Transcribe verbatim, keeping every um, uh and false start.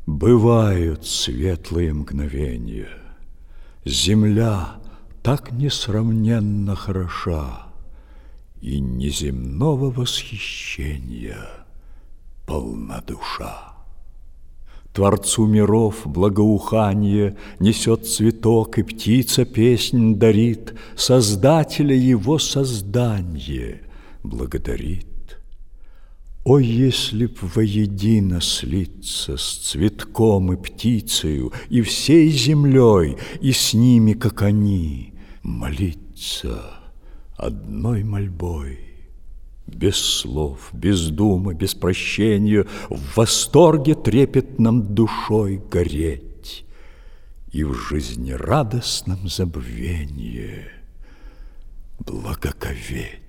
Бывают светлые мгновения. Земля так несравненно хороша, и неземного восхищения полна душа. Творцу миров благоуханье несет цветок, и птица песнь дарит, Создателя его созданье благодарит. О, если б воедино слиться с цветком и птицею, и всей землей, и с ними, как они, молиться одной мольбой, без слов, без думы, без прощения, в восторге трепетном душой гореть и в жизнерадостном забвенье благоговеть.